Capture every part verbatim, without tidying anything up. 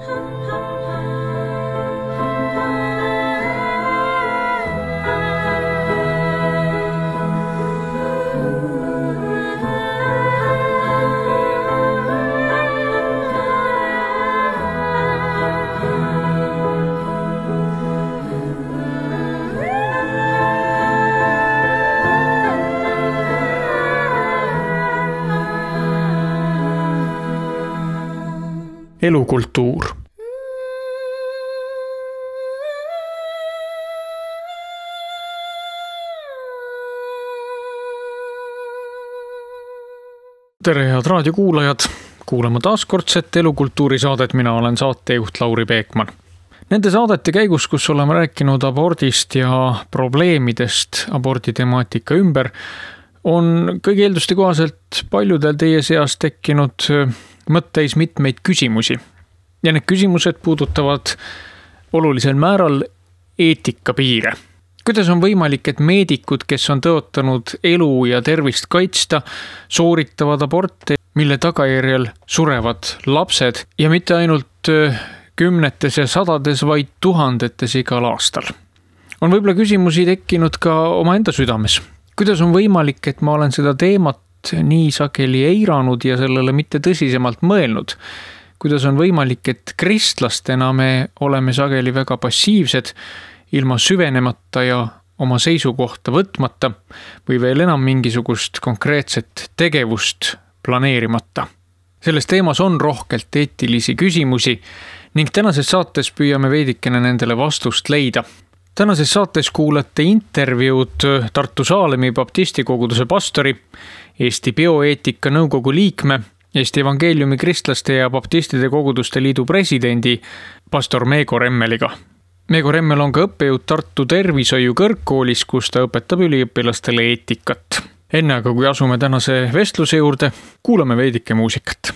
Elukultuur. Tere head raadiokuulajad, kuulama taaskordset elukultuuri saadet, mina olen saatejuht Lauri Peekman. Nende saadete käigus, kus oleme rääkinud abordist ja probleemidest abordi temaatika ümber, on kõigi eelduste kohaselt paljudel teie seas tekkinud mõtteis mitmeid küsimusi. Ja need küsimused puudutavad olulisel määral eetika piire. Kuidas on võimalik, et meedikud, kes on tõotanud elu ja tervist kaitsta, sooritavad aborte, mille tagajärjel surevad lapsed ja mitte ainult kümnetes ja sadades, vaid tuhandetes igal aastal? On võib-olla küsimusi tekkinud ka omaenda südames. Kuidas on võimalik, et ma olen seda teemat nii sageli eiranud ja sellele mitte tõsisemalt mõelnud? Kuidas on võimalik, et kristlastena me oleme sageli väga passiivsed, ilma süvenemata ja oma seisukohta võtmata või veel enam mingisugust konkreetset tegevust planeerimata? Selles teemas on rohkelt eetilisi küsimusi ning tänases saates püüame veidikene nendele vastust leida. Tänases saates kuulete intervjuud Tartu Saalemi baptisti koguduse pastori, Eesti bioeetika nõukogu liikme, Eesti evangeeliumi kristlaste ja baptistide koguduste liidu presidendi pastor Meego Remmeliga. Meego Remmel on ka õppejõud Tartu tervishoiu kõrgkoolis, kus ta õpetab üliõpilastele eetikat. Enne aga kui asume tänase vestluse juurde, kuulame veidike muusikat.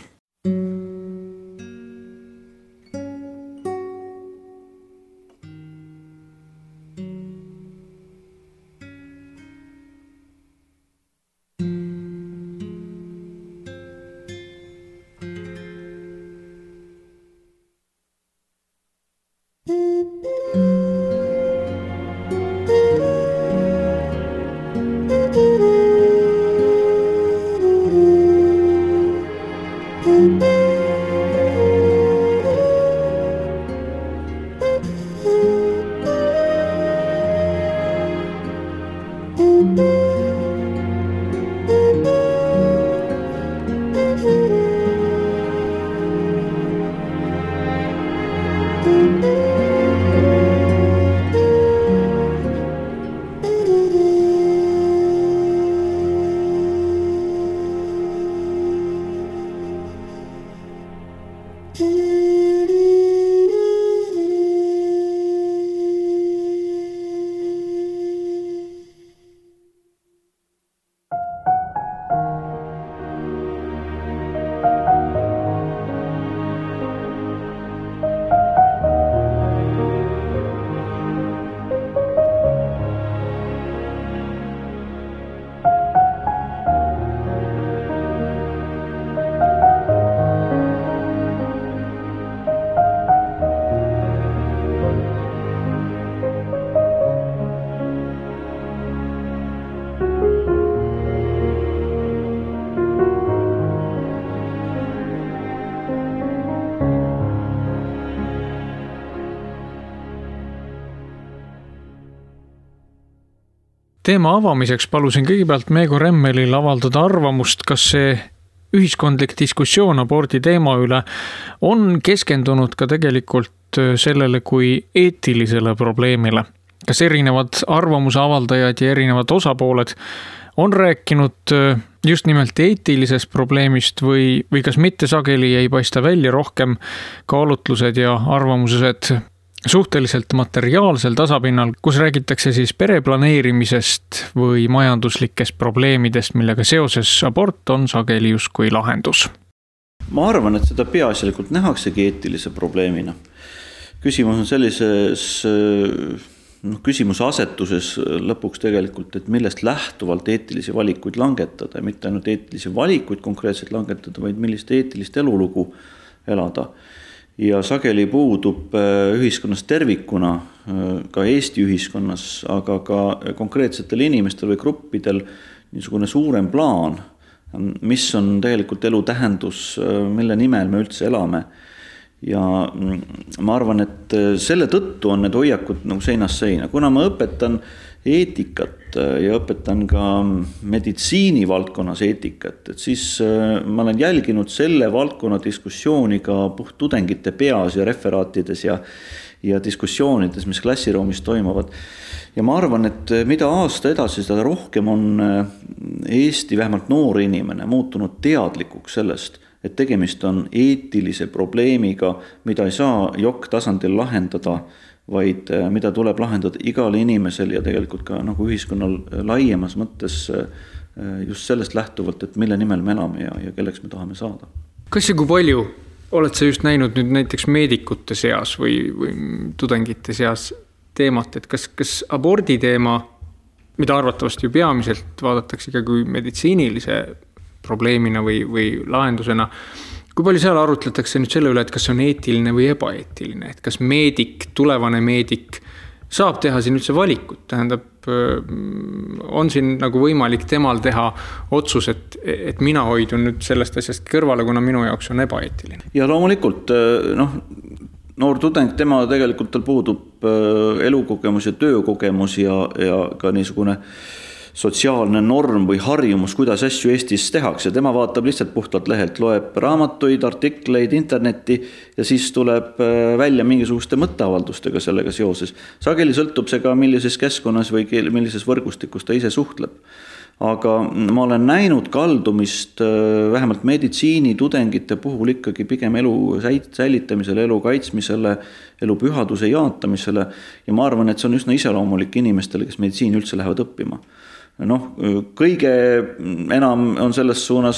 Teema avamiseks palusin kõigepealt Meego Remmelil avaldada arvamust, kas see ühiskondlik diskussioon abordi teema üle on keskendunud ka tegelikult sellele kui eetilisele probleemile. Kas erinevad arvamuse avaldajad ja erinevad osapooled on rääkinud just nimelt eetilisest probleemist või, või kas mitte sageli ei paista välja rohkem kaalutlused ja arvamused suhteliselt materiaalsel tasapinnal, kus räägitakse siis pereplaneerimisest või majanduslikest probleemidest, millega seoses abort on sageli justkui lahendus. Ma arvan, et seda peaasjalikult nähaksegi eetilise probleemina. Küsimus on sellises no, küsimuse asetuses lõpuks tegelikult, et millest lähtuvalt eetilisi valikuid langetada ja mitte ainult eetilisi valikuid konkreetselt langetada, vaid millist eetilist elulugu elada. ja sageli puudub ühiskonnas tervikuna, ka Eesti ühiskonnas, aga ka konkreetsetel inimestel või gruppidel niisugune suurem plaan, mis on tegelikult elu tähendus, mille nimel me üldse elame. Ja ma arvan, et selle tõttu on need hoiakud nagu seinast seina. Kuna ma õpetan eetikat ja õpetan ka meditsiini valdkonnas eetikat, et siis ma olen jälginud selle valdkonna diskussiooni ka puht tudengite peas ja referaatides ja, ja diskussioonides, mis klassiruumis toimuvad. Ja ma arvan, et mida aasta edasi, seda rohkem on Eesti vähemalt noor inimene muutunud teadlikuks sellest, et tegemist on eetilise probleemiga, mida ei saa jokk tasandil lahendada, vaid mida tuleb lahendada igal inimesel ja tegelikult ka nagu ühiskonnal laiemas mõttes just sellest lähtuvalt, et mille nimel me elame ja, ja kelleks me tahame saada. Kas ja kui palju oled sa just näinud nüüd näiteks meedikute seas või, või tudengite seas teemat, et kas, kas abordi teema, mida arvatavasti ju peamiselt vaadatakse ka kui meditsiinilise probleemina või, või lahendusena. Kui palju seal arutletakse nüüd selle üle, et kas see on eetiline või ebaeetiline, et kas meedik, tulevane meedik saab teha siin üldse valikut, tähendab, on siin nagu võimalik temal teha otsus, et, et mina hoidun nüüd sellest asjast kõrvale, kuna minu jaoks on ebaeetiline. Ja loomulikult, noh, noor tudeng, tema tegelikult tal puudub elukogemus ja töökogemus ja, ja ka niisugune sotsiaalne norm või harjumus, kuidas asju Eestis tehakse. Tema vaatab lihtsalt puhtalt lehelt, loeb raamatuid, artikleid, internetti ja siis tuleb välja mingisuguste mõtteavaldustega sellega seoses. Sageli sõltub see ka millises keskkonnas või millises võrgustikus ta ise suhtleb. Aga ma olen näinud kaldumist vähemalt meditsiini tudengite puhul ikkagi pigem elu säilitamisele, elu kaitsmisele, elu pühaduse jaatamisele ja ma arvan, et see on üsna iseloomulik inimestele, kes meditsiini üldse lähevad õppima. Noh, kõige enam on selles suunas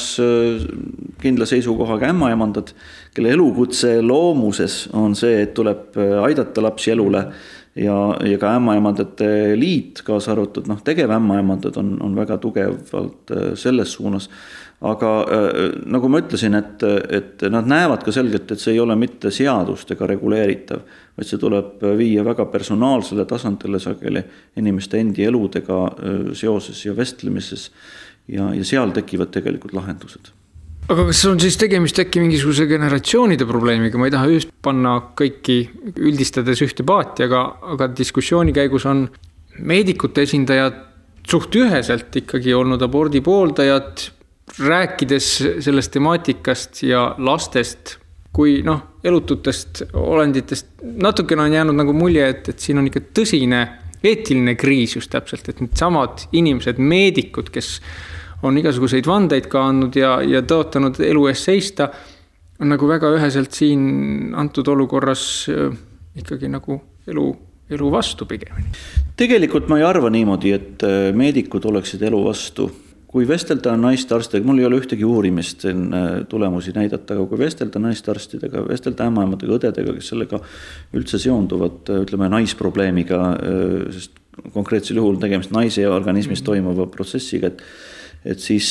kindla seisukohaga ämmaemandad, kelle elukutse loomuses on see, et tuleb aidata lapsi elule ja, ja ka ämmaemandate liit kaasa arvatud, noh, tegev ämmaemandad on, on väga tugevalt selles suunas. Aga nagu ma ütlesin, et, et nad näevad ka selgelt, et see ei ole mitte seadustega reguleeritav, vaid see tuleb viia väga personaalsele tasandile sageli inimeste endi eludega seoses ja vestlemises ja, ja seal tekivad tegelikult lahendused. Aga kas on siis tegemist äkki mingisuguse generatsioonide probleemiga? Ma ei taha just panna kõiki üldistades ühte paati, aga, aga diskussiooni käigus on meedikute esindajad suht üheselt ikkagi olnud abordi pooldajad, rääkides sellest temaatikast ja lastest, kui noh, elututest olenditest natukene on jäänud nagu mulje, et, et siin on ikka tõsine eetiline kriis just täpselt, et need samad inimesed, meedikud, kes on igasuguseid vandeid ka andnud ja, ja tõotanud elu ees seista, on nagu väga üheselt siin antud olukorras ikkagi nagu elu, elu vastu pigem. Tegelikult ma ei arva niimoodi, et meedikud oleksid elu vastu. Kui vestelda naistarstidega, mul ei ole ühtegi uurimist tulemusi näidata, aga kui vestelda naistarstidega, vestelda ämmaemadega, õdedega, kes sellega üldse seonduvad, ütleme naisprobleemiga, sest konkreetsel juhul tegemist naise organismis toimuva protsessiga, et, et siis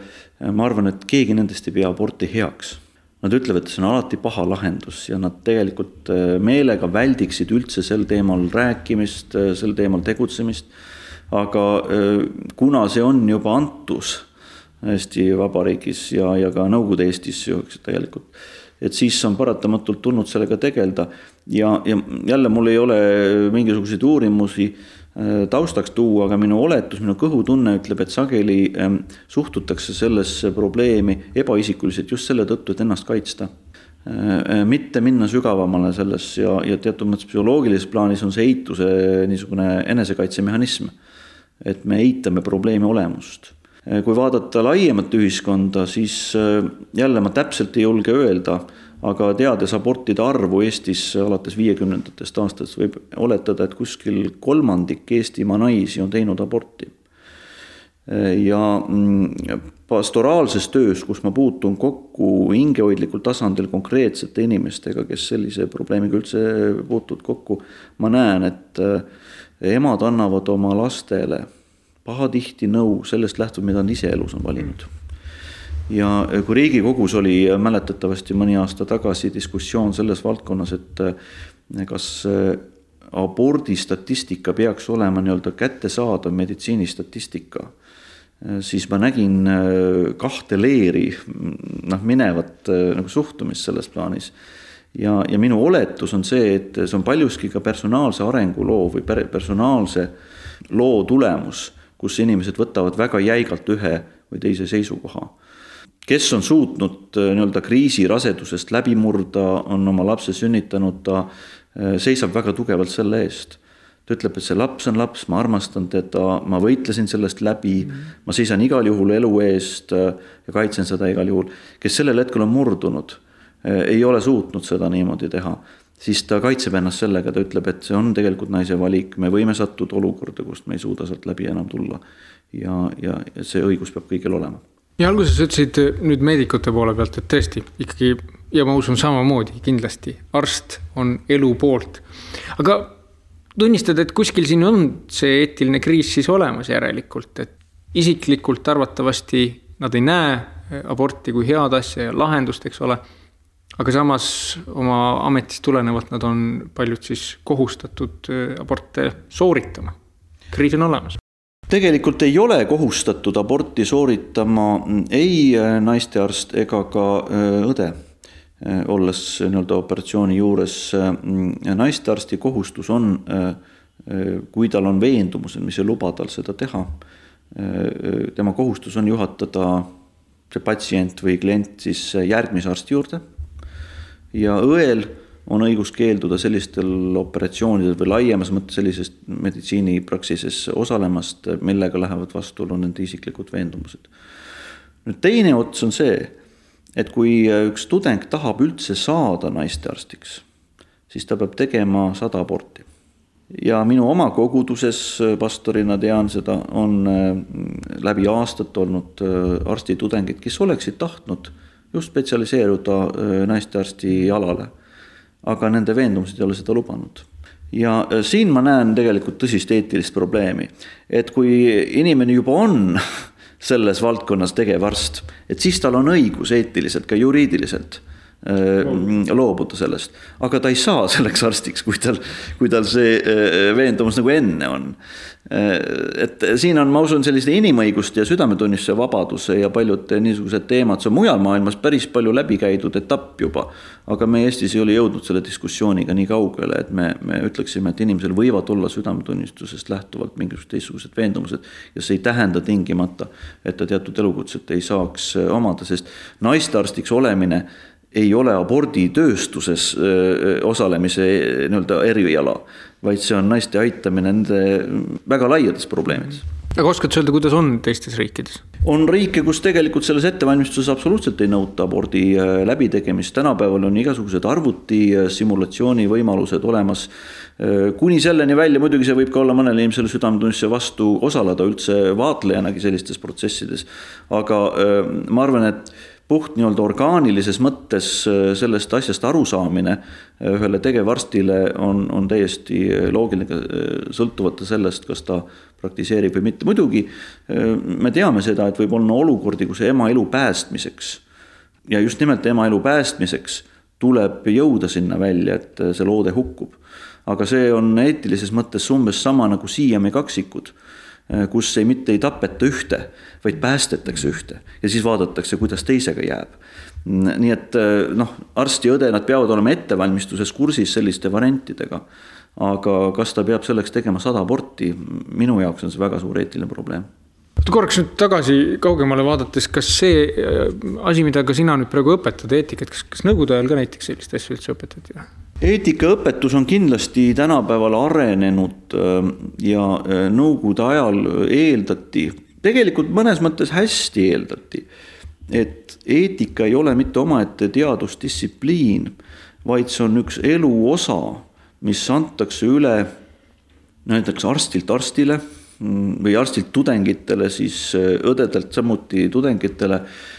ma arvan, et keegi nendest ei pea aborti heaks. Nad ütlevad, et see on alati paha lahendus ja nad tegelikult meelega väldiksid üldse sel teemal rääkimist, sel teemal tegutsemist. Aga kuna see on juba antus Eesti Vabariigis ja, ja ka Nõukogude Eestis tegelikult, et siis on paratamatult tulnud sellega tegelda ja, ja jälle mul ei ole mingisuguseid uurimusi taustaks tuua, aga minu oletus, minu kõhutunne ütleb, et sageli suhtutakse sellesse probleemi ebaisikuliselt just selle tõttu, et ennast kaitsta. Mitte minna sügavamale selles ja, ja teatud mõttes psühholoogilises plaanis on see eituse niisugune enesekaitsemehhanism, et me eitame probleemi olemust. Kui vaadata laiemat ühiskonda, siis jälle ma täpselt ei julge öelda, aga teades abortide arvu Eestis alates viiekümnendatest aastast võib oletada, et kuskil kolmandik Eestimaa naisi on teinud aborti. Ja pastoraalses töös, kus ma puutun kokku hingehoidlikul tasandil konkreetsete inimestega, kes sellise probleemiga üldse puutud kokku, ma näen, et emad annavad oma lastele pahatihti nõu sellest lähtuvalt, mida nad ise elus on valinud. Ja kui Riigikogus oli mäletatavasti mõni aasta tagasi diskussioon selles valdkonnas, et kas abordi statistika peaks olema nii-öelda kättesaadav meditsiinistatistika, siis ma nägin kahte leeri noh, minevat nagu suhtumist selles plaanis. Ja, ja minu oletus on see, et see on paljuski ka personaalse arenguloo või personaalse loo tulemus, kus inimesed võtavad väga jäigalt ühe või teise seisukoha. Kes on suutnud nii-öelda kriisi rasedusest läbi murda, on oma lapse sünnitanud, ta seisab väga tugevalt selle eest. Ta ütleb, et see laps on laps, ma armastan teda, ma võitlesin sellest läbi, ma seisan igal juhul elu eest ja kaitsen seda igal juhul. Kes sellel hetkel on murdunud, ei ole suutnud seda niimoodi teha, siis ta kaitseb ennast sellega, ta ütleb, et see on tegelikult naise valik, me võime sattuda olukorda, kust me ei suuda sealt läbi enam tulla ja, ja see õigus peab kõigil olema. Ja alguses ütlesid nüüd meedikute poole pealt, et tõesti ikkagi, ja ma usun samamoodi kindlasti, arst on elu poolt. Aga tunnistad, et kuskil siin on see eetiline kriis siis olemas järelikult, et isiklikult arvatavasti nad ei näe aborti kui head asja ja lahendust, eks ole, aga samas oma ametist tulenevalt nad on paljud siis kohustatud aborte sooritama. Kriis on olemas. Tegelikult ei ole kohustatud aborti sooritama ei naistearst ega ka õde, olles nii-öelda operatsiooni juures. Naistearsti kohustus on, kui tal on veendumused, mis ei luba tal seda teha, tema kohustus on juhatada see patsient või klient siis järgmise arsti juurde ja õel on õigus keelduda sellistel operatsioonidel või laiemas mõttes sellisest meditsiinipraksises osalemast, millega lähevad vastuolu nende isiklikud veendumused. Nüüd teine ots on see, et kui üks tudeng tahab üldse saada naistearstiks, siis ta peab tegema sada aborti. Ja minu oma koguduses pastorina tean seda, on läbi aastat olnud arstitudengid, kes oleksid tahtnud just spetsialiseeruda naistearsti alale, aga nende veendumused ei ole seda lubanud. Ja siin ma näen tegelikult tõsist eetilist probleemi, et kui inimene juba on selles valdkonnas tegevarst, et siis tal on õigus eetiliselt, ka juriidiliselt loobuda sellest, aga ta ei saa selleks arstiks, kui tal, kui tal see veendumus nagu enne on. Et siin on, ma usun, selliste inimõiguste ja südametunnistuse vabaduse ja paljud niisugused teemad, see on mujal maailmas päris palju läbi käidud etapp juba, aga me Eestis ei ole jõudnud selle diskussiooniga nii kaugele, et me, me ütleksime, et inimesel võivad olla südametunnistusest lähtuvalt mingisugused teistsugused veendumused ja see ei tähenda tingimata, et ta teatud elukutset ei saaks omada, sest naistearstiks olemine ei ole abordi tööstuses osalemise nii-öelda eriala, vaid see on naiste aitamine nende väga laiades probleemides. Aga oskad öelda, kuidas on teistes riikides? On riike, kus tegelikult selles ettevalmistuses absoluutselt ei nõuta abordi läbitegemist. Tänapäeval on igasugused arvuti simulatsiooni võimalused olemas. Kuni selleni välja, muidugi see võib ka olla mõnele inimesele südametunnistuse vastu osaleda üldse vaatlejanagi sellistes protsessides. Aga ma arvan, et puht nii-öelda orgaanilises mõttes sellest asjast arusaamine ühele tegevarstile on, on täiesti loogiline sõltuvata sellest, kas ta praktiseerib või mitte. Muidugi me teame seda, et võib olla olukordi, kus ema elu päästmiseks ja just nimelt ema elu päästmiseks tuleb jõuda sinna välja, et see loode hukkub. Aga see on eetilises mõttes umbes sama nagu siiami kaksikud, kus ei mitte ei tapeta ühte, vaid päästetakse ühte ja siis vaadatakse, kuidas teisega jääb. Nii et noh, arst ja õde, nad peavad olema ettevalmistuses kursis selliste variantidega, aga kas ta peab selleks tegema sada aborti, minu jaoks on see väga suur eetiline probleem. Korraks nüüd tagasi kaugemale vaadates, kas see asi, mida ka sina nüüd praegu õpetad, eetikat, kas, kas nõukogude ajal ka näiteks sellist asja üldse õpetati? Eetikaõpetus on kindlasti tänapäeval arenenud ja nõukogude ajal eeldati, tegelikult mõnes mõttes hästi eeldati, et eetika ei ole mitte omaette teadusdistsipliin, vaid see on üks elu osa, mis antakse üle näiteks arstilt arstile või arstilt tudengitele, siis õdedelt samuti tudengitele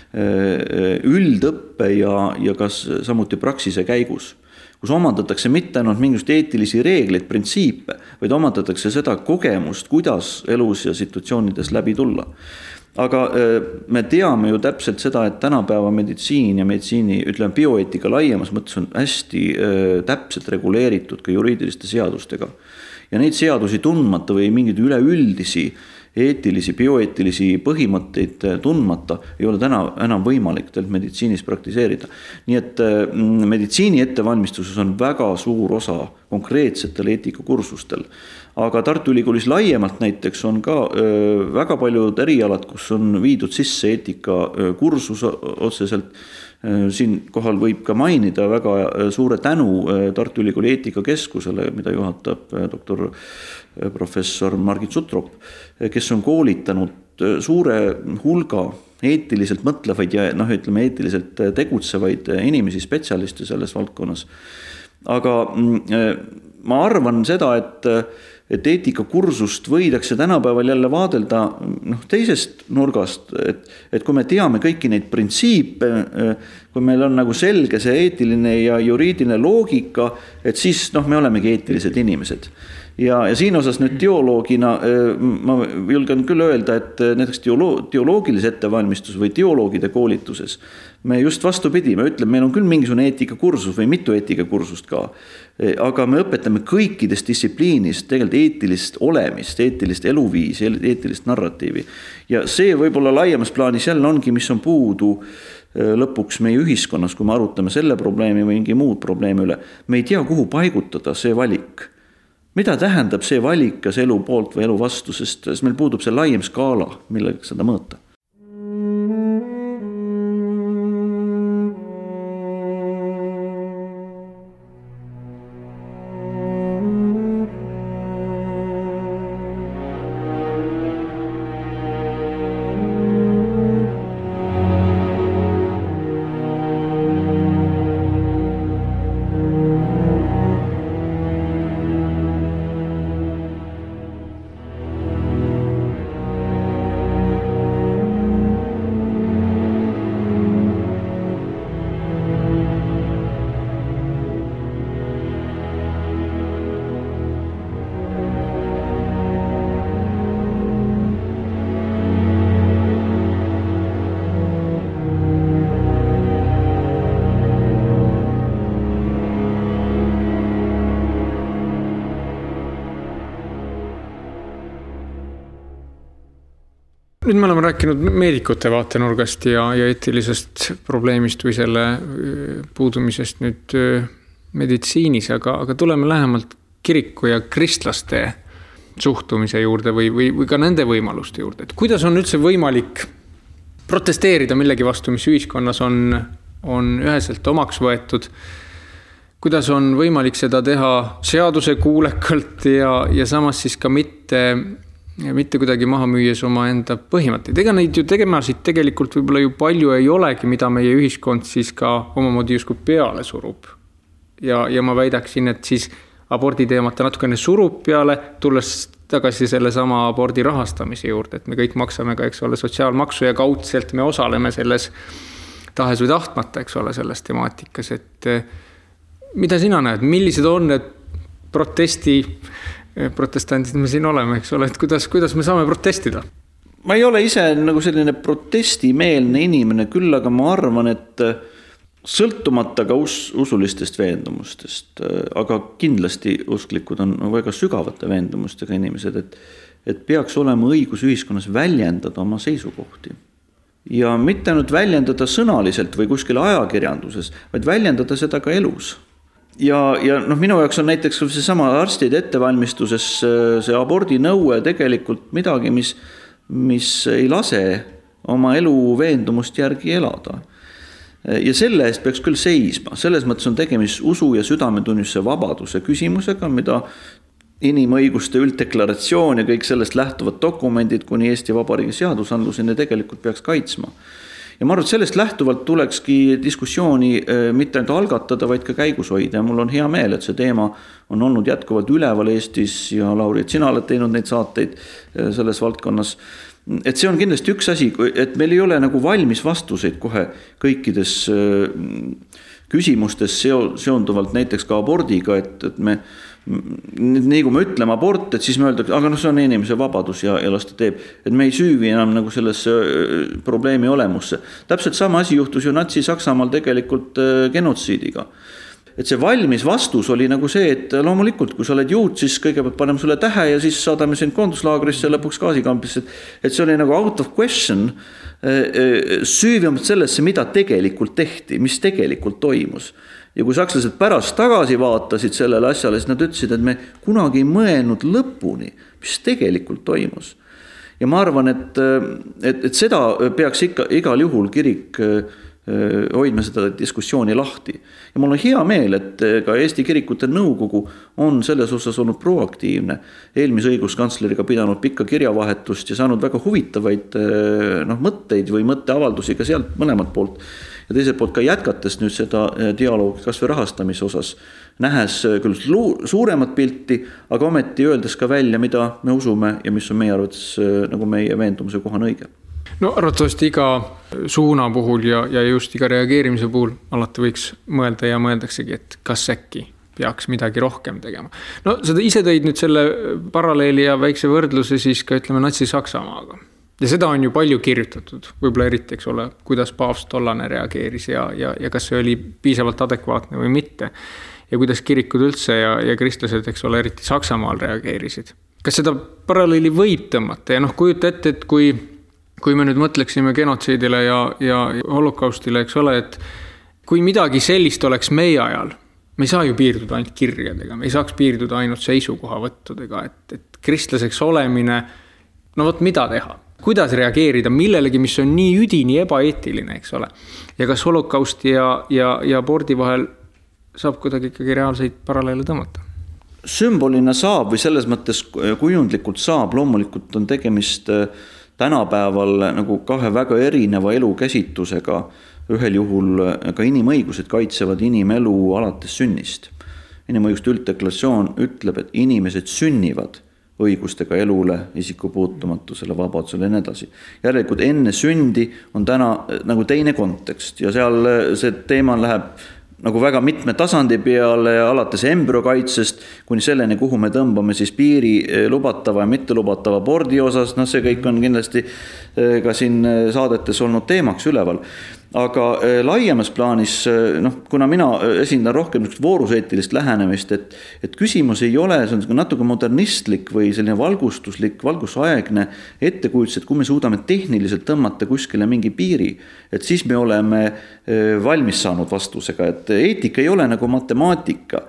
üldõppe ja, ja kas samuti praksise käigus, kus omandatakse mitte ainult mingisugust eetilisi reegleid, printsiipe, vaid omandatakse seda kogemust, kuidas elus ja situatsioonides läbi tulla. Aga me teame ju täpselt seda, et tänapäeva meditsiin ja meditsiini, ütleme bioeetika laiemas mõttes on hästi täpselt reguleeritud ka juriidiliste seadustega. Ja neid seadusi tundmata või mingeid üleüldisi eetilisi, bioeetilisi põhimõtteid tundmata ei ole täna enam võimalik meditsiinis praktiseerida. Nii et meditsiini ettevalmistuses on väga suur osa konkreetsetel eetikakursustel. Aga Tartu Ülikoolis laiemalt näiteks on ka väga paljud erialad, kus on viidud sisse eetikakursus otseselt. Siin kohal võib ka mainida väga suure tänu Tartu Ülikooli eetikakeskusele, mida juhatab doktor professor Margit Sutrop, kes on koolitanud suure hulga eetiliselt mõtlevaid ja noh, ütleme eetiliselt tegutsevaid inimesi, spetsialiste selles valdkonnas. Aga ma arvan seda, et et eetikakursust võidakse tänapäeval jälle vaadelda noh, teisest nurgast, et, et kui me teame kõiki neid printsiipe, kui meil on nagu selge see eetiline ja juriidiline loogika, et siis noh, me olemegi eetilised inimesed. Ja, ja siin osas nüüd teoloogina ma julgen küll öelda, et näiteks teolo- teoloogilise ettevalmistus või teoloogide koolituses me just vastupidi, me ütleme, meil on küll mingisugune eetikakursus või mitu eetikakursust ka, aga me õpetame kõikidest distsipliinist tegelikult eetilist olemist, eetilist eluviisi, eetilist narratiivi. Ja see võib-olla laiemas plaanis jälle ongi, mis on puudu lõpuks meie ühiskonnas, kui me arutame selle probleemi või mingi muud probleemi üle. Me ei tea, kuhu paigutada see valik. Mida tähendab see valik, kas elu poolt või elu vastu, sest meil puudub see laiem skaala, millega seda mõõta. Nüüd me oleme rääkinud meedikute vaatenurgast ja, ja eetilisest probleemist või selle puudumisest nüüd meditsiinis, aga, aga tuleme lähemalt kiriku ja kristlaste suhtumise juurde või, või, või ka nende võimaluste juurde. Et kuidas on üldse võimalik protesteerida millegi vastu, mis ühiskonnas on, on üheselt omaks võetud? Kuidas on võimalik seda teha seaduse kuulekalt ja, ja samas siis ka mitte... ja mitte kuidagi maha müües oma enda põhimõtteid. Ega neid ju tegemasid tegelikult võib-olla ju palju ei olegi, mida meie ühiskond siis ka omamoodi justkui peale surub. Ja, ja ma väidaksin, et siis abordi teemata natukene surub peale, tulles tagasi selle sama abordi rahastamise juurde, et me kõik maksame ka, eks ole, sotsiaalmaksu ja kaudselt me osaleme selles tahes või tahtmata, eks ole, selles temaatikas. Et mida sina näed, millised on need protesti protestandid me siin oleme, eks ole, et kuidas, kuidas me saame protestida? Ma ei ole ise nagu selline protestimeelne inimene, küll aga ma arvan, et sõltumata ka us, usulistest veendumustest, aga kindlasti usklikud on väga sügavate veendumustega inimesed, et, et peaks olema õigus ühiskonnas väljendada oma seisukohti. Ja mitte ainult väljendada sõnaliselt või kuskil ajakirjanduses, vaid väljendada seda ka elus. Ja, ja noh, minu jaoks on näiteks see sama arstide ettevalmistuses see abordi nõue tegelikult midagi, mis, mis ei lase oma elu veendumust järgi elada. Ja selle eest peaks küll seisma. Selles mõttes on tegemist usu ja südametunnistuse vabaduse küsimusega, mida inimõiguste ülddeklaratsioon ja kõik sellest lähtuvad dokumendid kuni Eesti Vabariigi seadusandluseni tegelikult peaks kaitsma. Ja ma arvan, et sellest lähtuvalt tulekski diskussiooni mitte ainult algatada, vaid ka käigus hoida. Ja mul on hea meel, et see teema on olnud jätkuvalt üleval Eestis ja Lauri, et sina oled teinud neid saateid selles valdkonnas. Et see on kindlasti üks asi, et meil ei ole nagu valmis vastuseid kohe kõikides küsimustes seonduvalt näiteks ka abordiga, et, et me nii kui me ütleme abort, et siis me öeldakse, aga no see on inimese vabadus ja, ja las ta teeb, et me ei süüvi enam nagu sellesse probleemi olemusse. Täpselt sama asi juhtus ju Natsi-Saksamaal tegelikult genotsiidiga. Et see valmis vastus oli nagu see, et loomulikult, kui sa oled juut, siis kõigepealt paneme sulle tähe ja siis saadame sind koonduslaagrisse ja lõpuks gaasikampisse. Et see oli nagu out of question, süüvimalt sellesse, mida tegelikult tehti, mis tegelikult toimus. Ja kui sakslased pärast tagasi vaatasid sellele asjale, siis nad ütlesid, et me kunagi ei mõelnud lõpuni, mis tegelikult toimus. Ja ma arvan, et, et, et seda peaks ikka, igal juhul kirik hoidma seda diskussiooni lahti. Ja mul on hea meel, et ka Eesti Kirikute Nõukogu on selles osas olnud proaktiivne. Eelmise õiguskantsleriga pidanud pikka kirjavahetust ja saanud väga huvitavaid noh, mõtteid või mõtteavaldusi ka sealt mõlemad poolt. Ja teiselt poolt ka jätkates nüüd seda dialoogi kas või rahastamise osas, nähes küll suuremat pilti, aga ometi öeldes ka välja, mida me usume ja mis on meie arvates nagu meie veendumuse kohane õige. No arvatavasti iga suuna puhul ja, ja just iga reageerimise puhul alati võiks mõelda ja mõeldaksegi, et kas äkki peaks midagi rohkem tegema. No seda ise tõid nüüd selle paralleeli ja väikse võrdluse siis ka ütleme Natsi-Saksamaaga. Ja seda on ju palju kirjutatud, võib-olla eriti, eks ole, kuidas paavst tollane reageeris ja, ja, ja kas see oli piisavalt adekvaatne või mitte. Ja kuidas kirikud üldse ja, ja kristlased, eks ole, eriti Saksamaal reageerisid. Kas seda paralleeli võib tõmmata ja noh, kujuta ette, et kui kui me nüüd mõtleksime genotsiidile ja, ja holokaustile, eks ole, et kui midagi sellist oleks meie ajal, me ei saa ju piirduda ainult kirjadega, me ei saaks piirduda ainult seisukohavõttudega, et, et kristlaseks olemine, no võt mida teha? Kuidas reageerida millelegi, mis on nii üdini ebaeetiline, eks ole? Ja kas holokausti ja, ja, ja abordi vahel saab kuidagi ikkagi reaalseid paralleele tõmmata? Sümbolina saab või selles mõttes kujundlikult saab, loomulikult on tegemist tänapäeval nagu kahe väga erineva elukäsitusega. Ühel juhul ka inimõigused kaitsevad inimelu alates sünnist. Inimõiguste ülddeklaratsioon ütleb, et inimesed sünnivad õigustega elule, isikupuutumatusele, vabadusele ja nii edasi. Järelikult enne sündi on täna nagu teine kontekst ja seal see teema läheb nagu väga mitme tasandi peale, alates embryokaitsest kuni selleni, kuhu me tõmbame siis piiri lubatava ja mitte lubatava abordi osas, no see kõik on kindlasti ka siin saadetes olnud teemaks üleval. Aga laiemas plaanis, noh, kuna mina esindan rohkem vooruseetilist lähenemist, et, et küsimus ei ole, see on natuke modernistlik või selline valgustuslik, valgusaegne ettekujutus, et kui me suudame tehniliselt tõmmata kuskile mingi piiri, et siis me oleme valmis saanud vastusega, et eetika ei ole nagu matemaatika.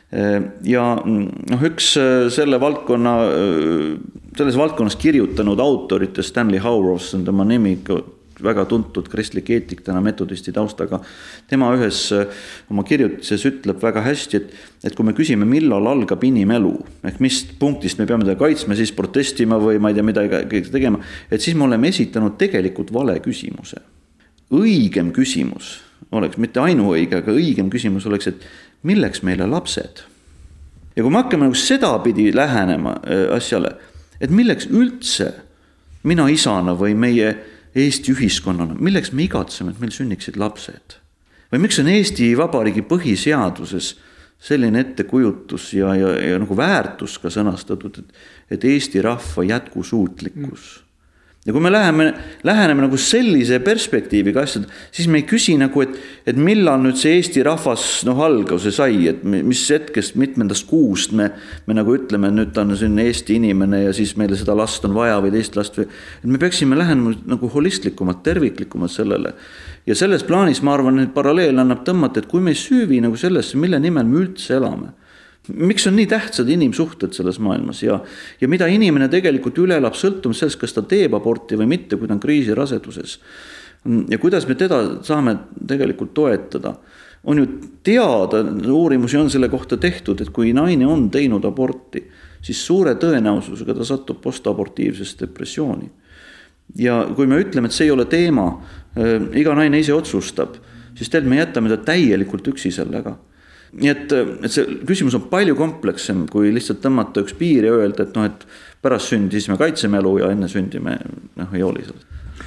Ja noh, üks selle valdkonna, selles valdkonnas kirjutanud autorit Stanley Hauerwas on tema nimi, väga tuntud kristlik eetik, täna metodisti taustaga. Tema ühes oma kirjutises ütleb väga hästi, et, et kui me küsime, millal algab inimelu, ehk mis punktist me peame teda kaitsma, siis protestima või ma ei tea, mida tegema, et siis me oleme esitanud tegelikult vale küsimuse. Õigem küsimus oleks, mitte ainuõige, aga õigem küsimus oleks, et milleks meile lapsed? Ja kui me hakkame nagu sedapidi lähenema asjale, et milleks üldse mina isana või meie Eesti ühiskonnana, milleks me igatseme, et meil sünniksid lapsed? Või miks on Eesti Vabariigi põhiseaduses selline ettekujutus ja, ja, ja nagu väärtus ka sõnastatud, et, et Eesti rahva jätkusuutlikkus? Ja kui me läheme, läheneme nagu sellise perspektiiviga asjad, siis me ei küsi nagu, et, et millal nüüd see Eesti rahvas no, algause sai, et mis hetkest mitmendast kuust me, me nagu ütleme, et nüüd on siin Eesti inimene ja siis meile seda last on vaja või teist last. Või, et me peaksime lähenema nagu holistlikumalt, terviklikumalt sellele. Ja selles plaanis ma arvan, et paralleel annab tõmmata, et kui me ei süüvi nagu sellesse, mille nimel me üldse elame, miks on nii tähtsad inimsuhted selles maailmas ja, ja mida inimene tegelikult üle elab sõltum sellest, kas ta teeb aborti või mitte, kui ta on kriisiraseduses. Ja kuidas me teda saame tegelikult toetada. On ju teada, uurimusi on selle kohta tehtud, et kui naine on teinud aborti, siis suure tõenäosusega ta satub postabortiivsest depressiooni. Ja kui me ütleme, et see ei ole teema, iga naine ise otsustab, siis tegelikult me jätame ta täielikult üksi sellega. Nii et, et see küsimus on palju komplekssem, kui lihtsalt tõmmata üks piir ja öelda, et, no, et pärast sündi siis me kaitseme elu ja enne sündi me noh, ei oli selles.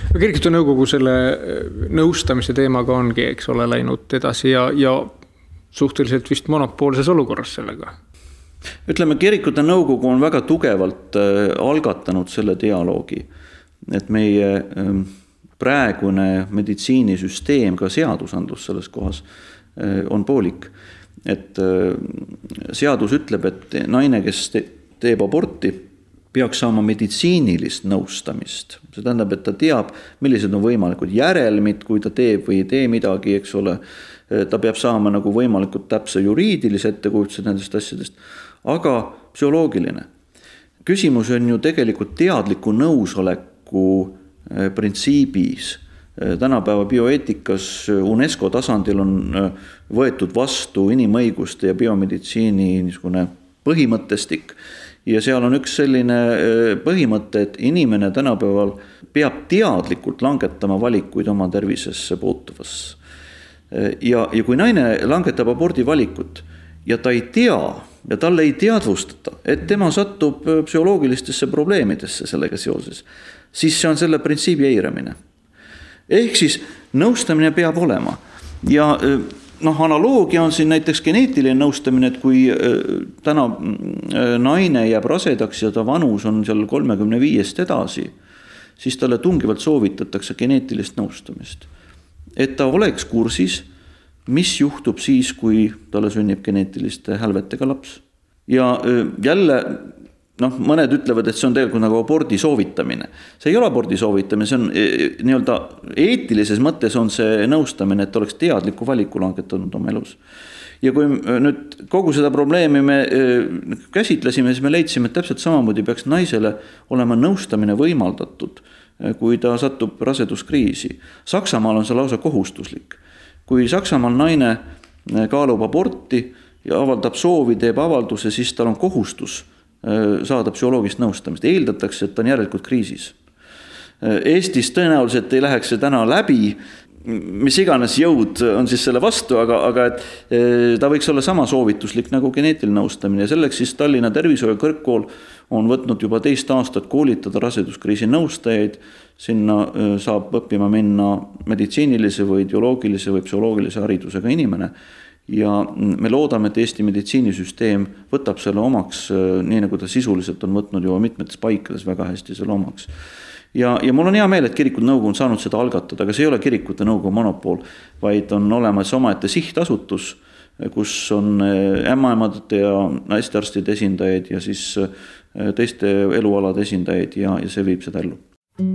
Kirikute nõukogu selle nõustamise teemaga ongi, eks ole, läinud edasi ja, ja suhteliselt vist monopoolses olukorras sellega. Ütleme, kirikute nõukogu on väga tugevalt algatanud selle dialoogi, et meie praegune meditsiinisüsteem, ka seadusandlus selles kohas on poolik. Et seadus ütleb, et naine, kes teeb aborti, peaks saama meditsiinilist nõustamist. See tähendab, et ta teab, millised on võimalikud järelmid, kui ta teeb või ei tee midagi, eks ole. Ta peab saama nagu võimalikult täpse juriidilise ettekujutuse nendest asjadest, aga psühholoogiline. Küsimus on ju tegelikult teadliku nõusoleku printsiibis. Tänapäeva bioeetikas UNESCO tasandil on võetud vastu inimõiguste ja biomeditsiini niisugune põhimõttestik. Ja seal on üks selline põhimõte, et inimene tänapäeval peab teadlikult langetama valikuid oma tervisesse puutuvas. Ja, ja kui naine langetab abordi valikut ja ta ei tea ja talle ei teadvustata, et tema satub psühholoogilistesse probleemidesse sellega seoses, siis see on selle printsiibi eiramine. Ehk siis nõustamine peab olema. Ja noh, analoogia on siin näiteks geneetiline nõustamine, et kui täna naine jääb rasedaks ja ta vanus on seal kolmekümne viiest edasi, siis talle tungivalt soovitatakse geneetilist nõustamist. Et ta oleks kursis, mis juhtub siis, kui talle sünnib geneetiliste hälvetega laps. Ja jälle, noh, mõned ütlevad, et see on tegelikult nagu abordi soovitamine. See ei ole abordi soovitamine, see on nii-öelda eetilises mõttes on see nõustamine, et oleks teadliku valiku langetanud oma elus. Ja kui nüüd kogu seda probleemi me käsitlesime, siis me leidsime, et täpselt samamoodi peaks naisele olema nõustamine võimaldatud, kui ta satub raseduskriisi. Saksamaal on see lausa kohustuslik. Kui Saksamaal naine kaalub aborti ja avaldab soovi, teeb avalduse, siis tal on kohustus saada psühholoogist nõustamist. Eeldatakse, et ta on järelikult kriisis. Eestis tõenäoliselt ei läheks see täna läbi, mis iganes jõud on siis selle vastu, aga, aga et ta võiks olla sama soovituslik nagu geneetiline nõustamine. Ja selleks siis Tallinna tervishoiu kõrgkool on võtnud juba teist aastat koolitada raseduskriisi nõustajaid. Sinna saab õppima minna meditsiinilise või ideoloogilise või psühholoogilise haridusega inimene. Ja me loodame, et Eesti meditsiinisüsteem võtab selle omaks, nii nagu ta sisuliselt on võtnud juba mitmetes paikades väga hästi selle omaks. Ja, ja mul on hea meel, et kirikute nõukogu on saanud seda algatada, aga see ei ole kirikute nõukogu monopool, vaid on olemas omaette sihtasutus, kus on ämmaemade ja naistearstide esindajaid ja siis teiste elualade esindajaid ja, ja see viib seda ellu.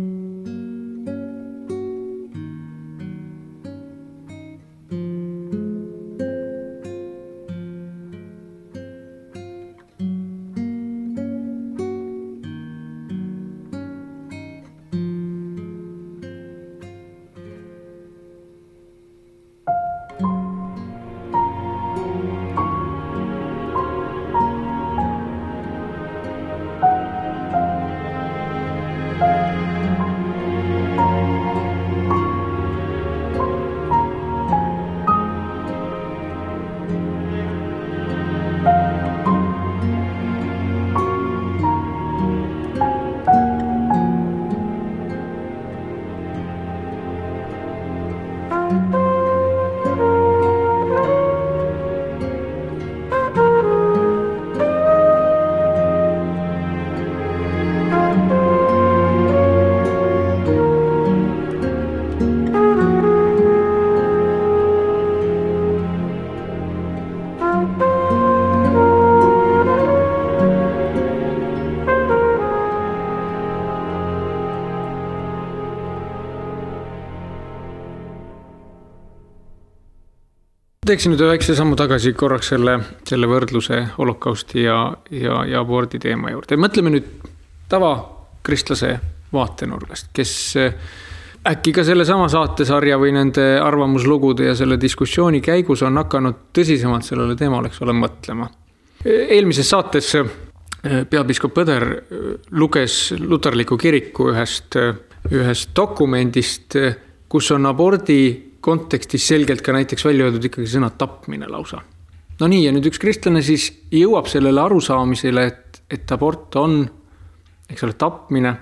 Teeksin nüüd väikse sammu tagasi korraks selle, selle võrdluse holokausti ja, ja, ja abordi teema juurde. Mõtleme nüüd tava kristlase vaatenurgast, kes äkki ka selle sama saatesarja või nende arvamuslugude ja selle diskussiooni käigus on hakanud tõsisemalt sellele teemale, eks ole, mõtlema. Eelmises saates peapiiskop Põder luges luterliku kiriku ühest, ühest dokumendist, kus on abordi kontekstis selgelt ka näiteks välja öeldud ikkagi sõna tapmine lausa. No nii, ja nüüd üks kristlane siis jõuab sellele arusaamisele, et, et abort on, eks ole, tapmine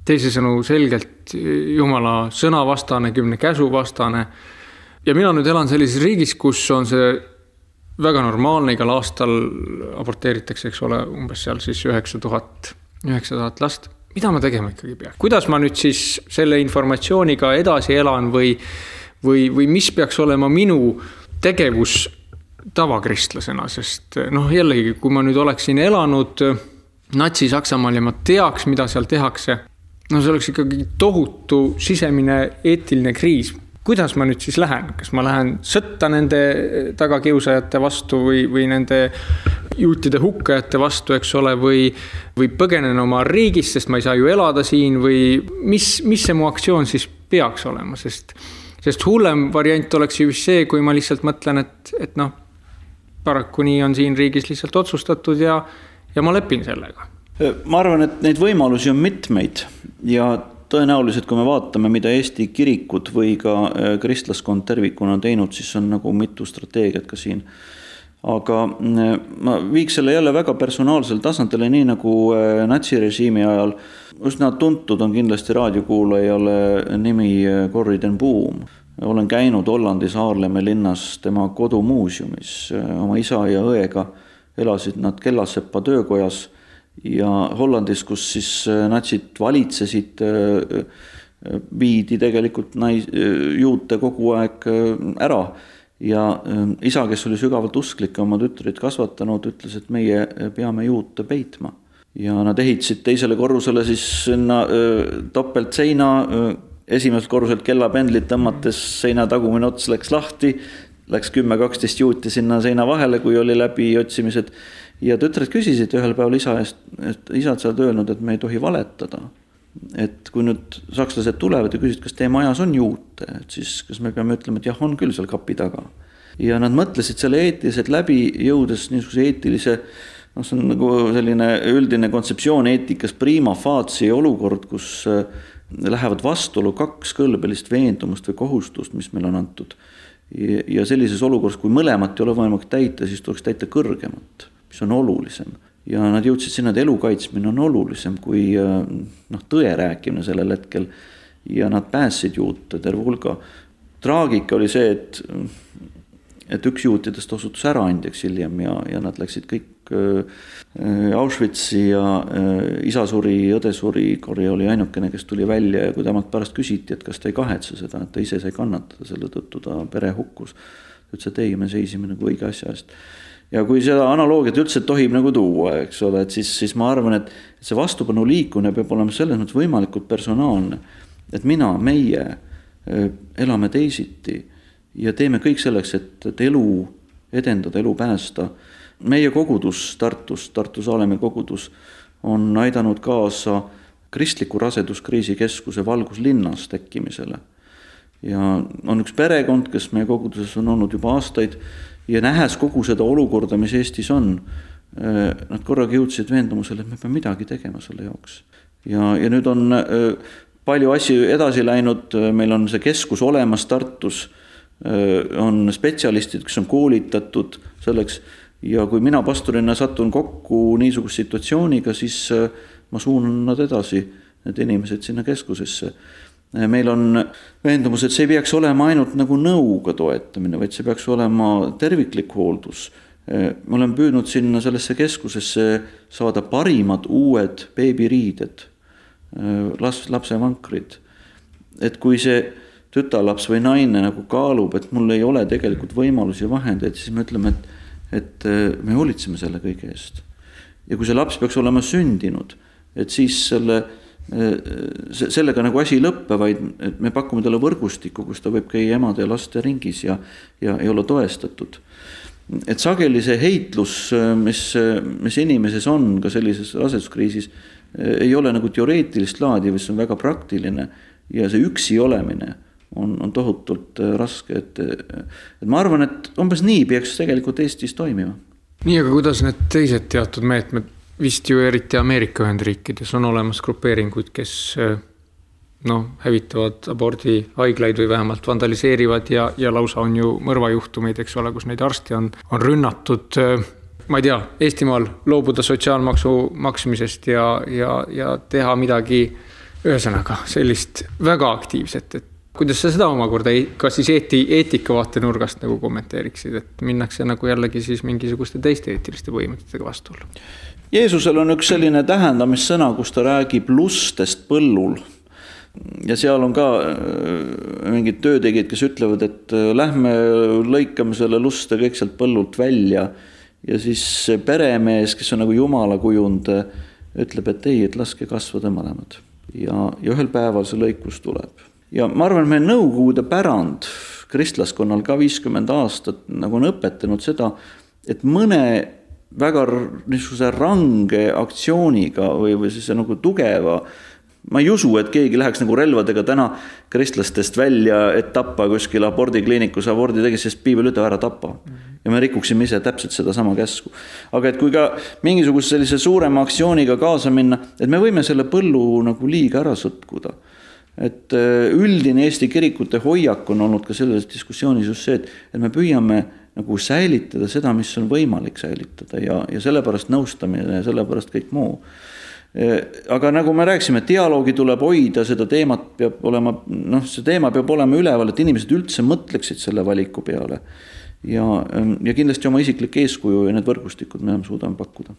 teisisõnu selgelt Jumala sõnavastane, kümne käsu vastane. Ja mina nüüd elan sellises riigis, kus on see väga normaalne, igal aastal aborteeritakse, eks ole, umbes seal siis üheksa tuhat last. Mida ma tegema ikkagi pea? Kuidas ma nüüd siis selle informatsiooniga edasi elan või, või, või mis peaks olema minu tegevus tavakristlasena, sest noh, jällegi, kui ma nüüd oleksin elanud Natsi-Saksamaal ja ma teaks, mida seal tehakse, no see oleks ikkagi tohutu sisemine eetiline kriis. Kuidas ma nüüd siis lähen? Kas ma lähen sõtta nende tagakiusajate vastu või, või nende juutide hukkajate vastu, eks ole, või, või põgenen oma riigist, sest ma ei saa ju elada siin või mis, mis see mu aktsioon siis peaks olema, sest, sest hullem variant oleks ju see, kui ma lihtsalt mõtlen, et, et noh, paraku nii on siin riigis lihtsalt otsustatud ja, ja ma lepin sellega. Ma arvan, et neid võimalusi on mitmeid ja tõenäoliselt, kui me vaatame, mida Eesti kirikud või ka kristlaskond tervikuna on teinud, siis on nagu mitu strateegiat ka siin. Aga ma viiks selle jälle väga personaalsel tasandile, nii nagu natsirežiimi ajal. Üsna tuntud on kindlasti raadiokuulajale nimi Corrie ten Boom. Olen käinud Hollandis Haarlemme linnas tema kodumuuseumis. Oma isa ja õega elasid nad Kellaseppa töökojas ja Hollandis, kus siis natsid valitsesid, viidi tegelikult nais, juute kogu aeg ära. Ja isa, kes oli sügavalt usklik oma tütrid kasvatanud, ütles, et meie peame juute peitma. Ja nad ehitasid teisele korrusele siis sinna topelt seina, esimesel korruselt kellapendlit tõmmates seina tagumine ots läks lahti, läks kümme kaksteist juuti sinna seina vahele, kui oli läbi otsimised. Ja tütred küsisid ühel päeval isa eest, et isad sa oled öelnud, et me ei tohi valetada. Et kui nüüd sakslased tulevad ja küsisid, kas teie majas on juute, et siis kas me peame ütlema, et jah, on küll seal kapi taga. Ja nad mõtlesid selle eetiliselt läbi jõudes niisuguse eetilise, no see on nagu selline üldine kontseptsioon eetikas prima facie olukord, kus lähevad vastuolu kaks kõlbelist veendumust või kohustust, mis meil on antud. Ja sellises olukorras, kui mõlemat ei ole võimalik täita, siis tuleks täita kõrgemat, mis on olulisem. Ja nad jõudsid sinna, et elu kaitsmine on olulisem kui noh, tõe rääkimine sellel hetkel. Ja nad päässid juute terve hulga. Traagika oli see, et, et üks juutidest osutus äraandjaks hiljem ja, ja nad läksid kõik Auschwitzi ja isa suri, õde suri, Corrie oli ainukene, kes tuli välja ja kui temalt pärast küsiti, et kas ta ei kahetse seda, et ta ise sai kannatada selle tõttu, ta pere hukkus. Ta ütles, et ei, me seisime nagu õige asja eest. Ja kui seda analoogiat üldse tohib nagu tuua, eks ole, et siis, siis ma arvan, et see vastupanu liikumine peab olema selles mõttes võimalikult personaalne, et mina, meie elame teisiti ja teeme kõik selleks, et, et elu edendada, elu päästa. Meie kogudus Tartus, Tartu Saalemi kogudus on aidanud kaasa kristliku raseduskriisi keskuse valguslinnas tekkimisele. Ja on üks perekond, kes meie koguduses on olnud juba aastaid ja nähes kogu seda olukorda, mis Eestis on, nad korraga jõudsid veendumusele, et me peame midagi tegema selle jaoks. Ja, ja nüüd on palju asju edasi läinud, meil on see keskus olemas Tartus, on spetsialistid, kes on koolitatud selleks. Ja kui mina pastorina satun kokku niisuguse situatsiooniga, siis ma suunan nad edasi, need inimesed sinna keskusesse. Meil on veendumus, et see ei peaks olema ainult nagu nõuga toetamine, vaid see peaks olema terviklik hooldus. Me olen püüdnud sinna sellesse keskusesse saada parimad uued beebiriided, lapsevankrid. Et kui see tütarlaps või naine nagu kaalub, et mul ei ole tegelikult võimalusi vahendeid, siis me ütleme, et et me hoolitseme selle kõige eest. Ja kui see laps peaks olema sündinud, et siis selle, sellega nagu asi lõppe, vaid et me pakume talle võrgustikku, kus ta võib käia emade ja laste ringis ja, ja ei ole toestatud. Et sageli see heitlus, mis, mis inimeses on ka sellises raseduskriisis, ei ole nagu teoreetilist laadi, mis on väga praktiline ja see üksi olemine on, on tohutult raske, et, et ma arvan, et umbes nii peaks tegelikult Eestis toimima. Nii, aga kuidas need teised teatud meetmed, vist ju eriti Ameerika Ühendriikides on olemas grupeeringuid, kes no, hävitavad abordi haiglaid või vähemalt vandaliseerivad ja, ja lausa on ju mõrvajuhtumeid, eks ole, kus neid arste on, on rünnatud, ma ei tea, Eestimaal loobuda sotsiaalmaksu maksmisest ja, ja, ja teha midagi Ühesõnaga, sellist väga aktiivset, et kuidas sa seda omakorda kas siis eeti, eetika vaatenurgast nagu kommenteeriksid, et minnakse nagu jällegi siis mingisuguste teiste eetiliste põhimõtetega vastuollu? Jeesusel on üks selline tähendamissõna, kus ta räägib lustest põllul. Ja seal on ka mingid töötegijad, kes ütlevad, et lähme lõikame selle luste kõik sealt põllult välja. Ja siis peremees, kes on nagu Jumala kujund, ütleb, et ei, et laske kasvada mõlemad. Ja, ja ühel päeval see lõikus tuleb. Ja ma arvan, et meie nõukogude pärand kristlaskonnal ka viiskümmend aastat nagu on õpetanud seda, et mõne väga niisuguse range aktsiooniga või, või siis nagu tugeva, ma ei usu, et keegi läheks nagu relvadega täna kristlastest välja, et tappa kuskil abordikliinikus abordi tegi, sest piibel ütleb ära tappa. Ja me rikuksime ise täpselt seda sama käsku. Aga et kui ka mingisuguse sellise suurema aktsiooniga kaasa minna, et me võime selle põllu nagu liiga ära sõtkuda. Et üldine Eesti kirikute hoiak on olnud ka selles diskussioonis just see, et me püüame nagu säilitada seda, mis on võimalik säilitada ja, ja sellepärast nõustamine ja sellepärast kõik muu. Aga nagu me rääksime, dialoogi tuleb hoida, seda teemat peab olema, noh, see teema peab olema üleval, et inimesed üldse mõtleksid selle valiku peale. Ja, ja kindlasti oma isiklik eeskuju ja need võrgustikud me suudame pakkuda.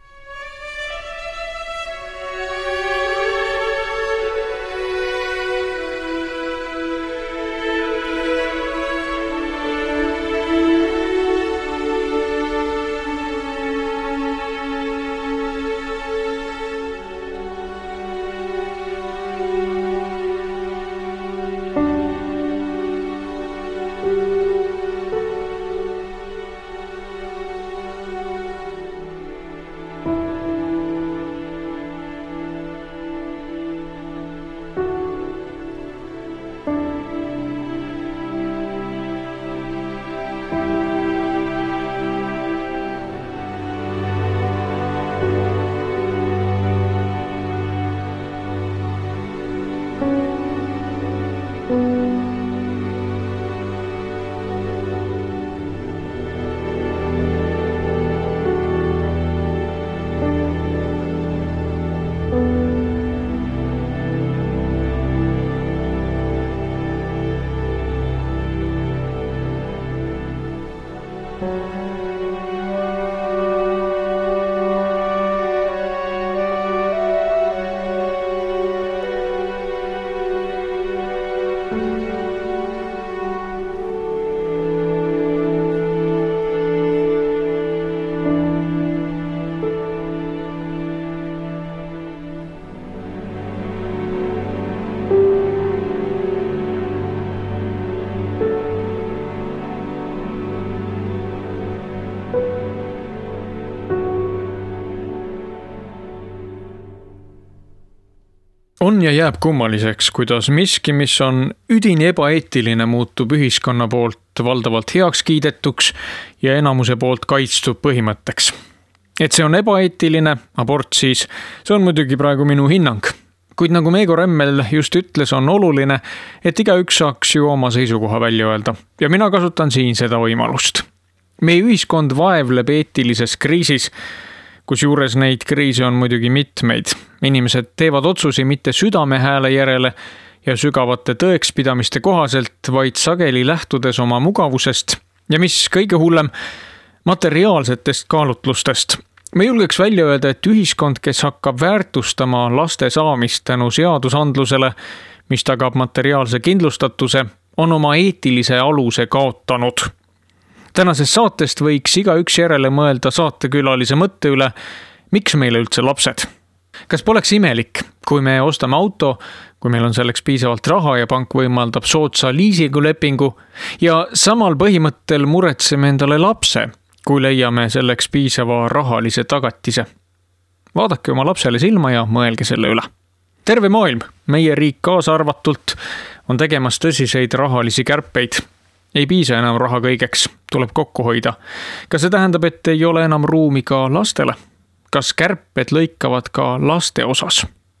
On ja jääb kummaliseks, kuidas miski, mis on üdini ebaeetiline, muutub ühiskonna poolt valdavalt heaks kiidetuks ja enamuse poolt kaitstud põhimõtteks. Et see on ebaeetiline, abort siis, see on muidugi praegu minu hinnang. Kuid nagu Meego Remmel just ütles, on oluline, et igaüks saaks ju oma seisukoha välja öelda. Ja mina kasutan siin seda võimalust. Meie ühiskond vaevleb eetilises kriisis, kus juures neid kriise on muidugi mitmeid. Inimesed teevad otsusi mitte südamehääle järele ja sügavate tõekspidamiste kohaselt, vaid sageli lähtudes oma mugavusest ja mis kõige hullem, materiaalsetest kaalutlustest. Me julgeks välja öelda, et ühiskond, kes hakkab väärtustama laste saamist tänu seadusandlusele, mis tagab materiaalse kindlustatuse, on oma eetilise aluse kaotanud. Tänasest saatest võiks igaüks järele mõelda saatekülalise mõtte üle, miks meile üldse lapsed. Kas poleks imelik, kui me ostame auto, kui meil on selleks piisavalt raha ja pank võimaldab sootsa liisingulepingu ja samal põhimõttel muretseme endale lapse, kui leiame selleks piisava rahalise tagatise. Vaadake oma lapsele silma ja mõelge selle üle. Terve maailm, meie riik kaasa arvatult, on tegemas tõsiseid rahalisi kärpeid. Ei piisa enam raha kõigeks, tuleb kokku hoida. Kas see tähendab, et ei ole enam ruumi ka lastele? Kas kärped lõikavad ka laste osas?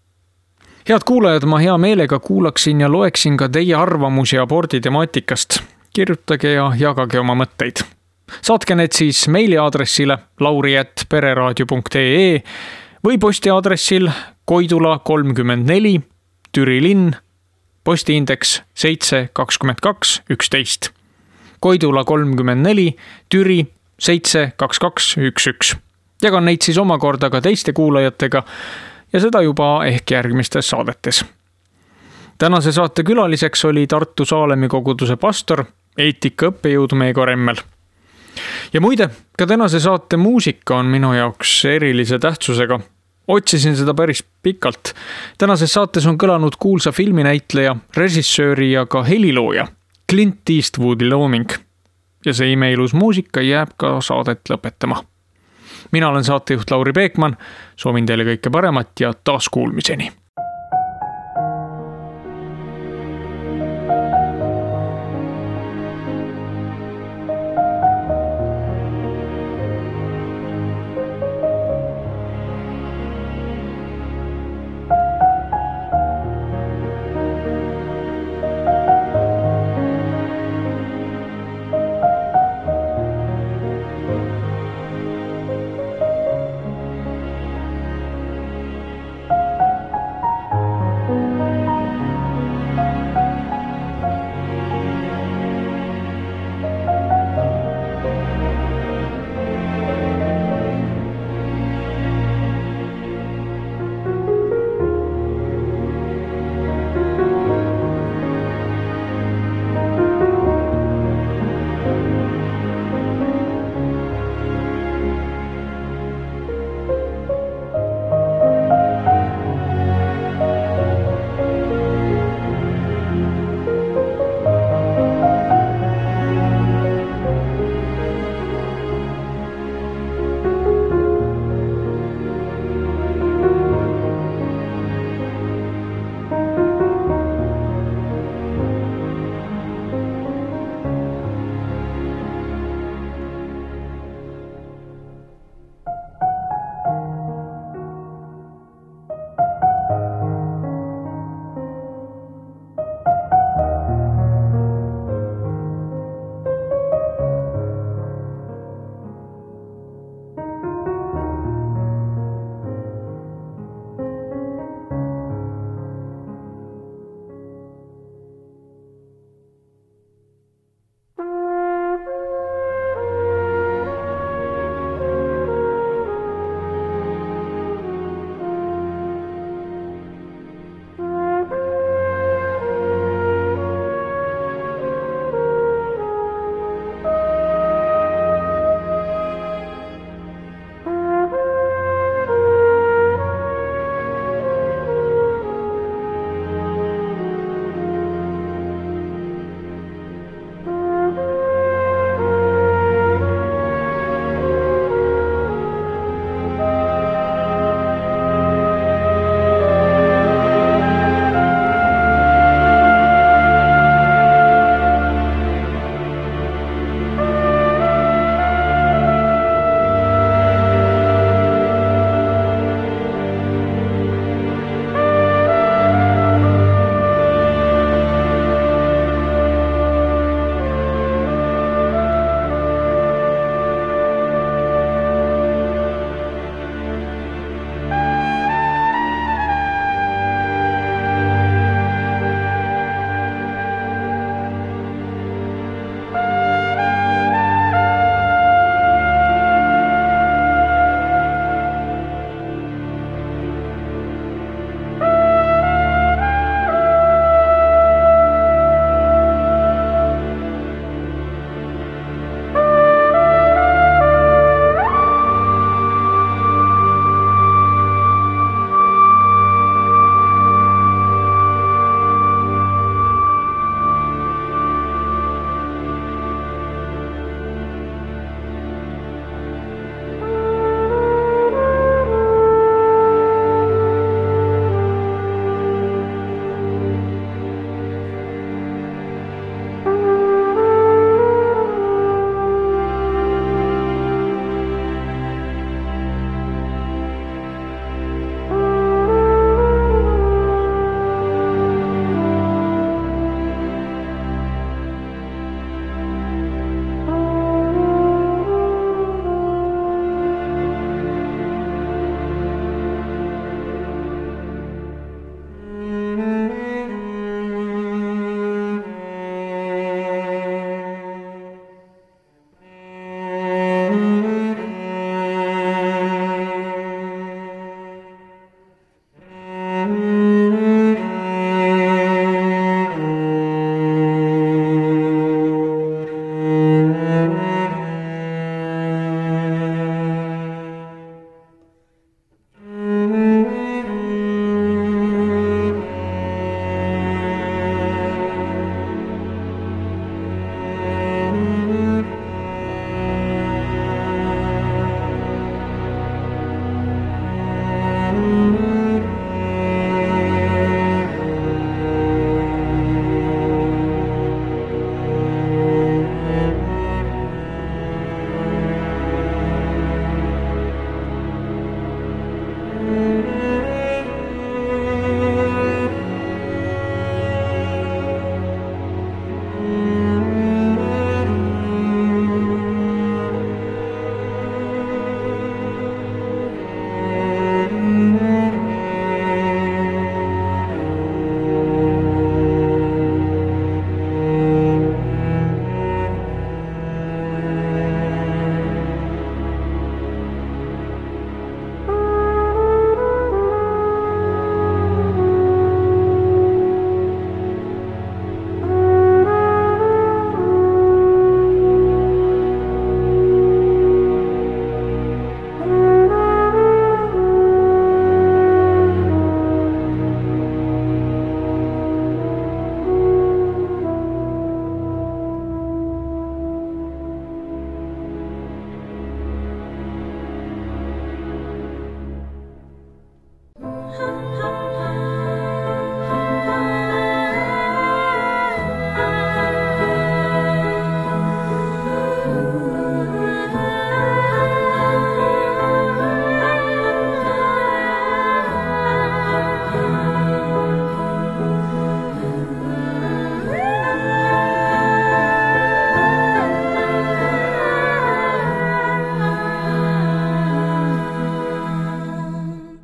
Head kuulajad, ma hea meelega kuulaksin ja loeksin ka teie arvamusi abordi temaatikast. Kirjutage ja jagage oma mõtteid. Saatke need siis meiliaadressile lauri at pereraadio punkt ee või posti aadressil Koidula kolmkümmend neli Türi linn, postiindeks seitse kakskümmend kaks üksteist. Koidula kolmkümmend neli, Türi seitse kaks kaks üks üks. Jagan neid siis omakorda ka teiste kuulajatega ja seda juba ehk järgmistes saadetes. Tänase saate külaliseks oli Tartu Saalemi koguduse pastor, eetika õppejõud Meego Remmel. Ja muide, ka tänase saate muusika on minu jaoks erilise tähtsusega. Otsisin seda päris pikalt. Tänases saates on kõlanud kuulsa filminäitleja, režissööri ja ka helilooja Clint Eastwoodi looming. Ja see imeilus muusika jääb ka saadet lõpetama. Mina olen saatejuht Lauri Peekman, soovin teile kõike paremat ja taas kuulmiseni.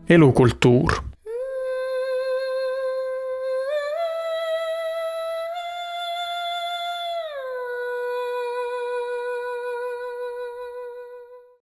elukultuur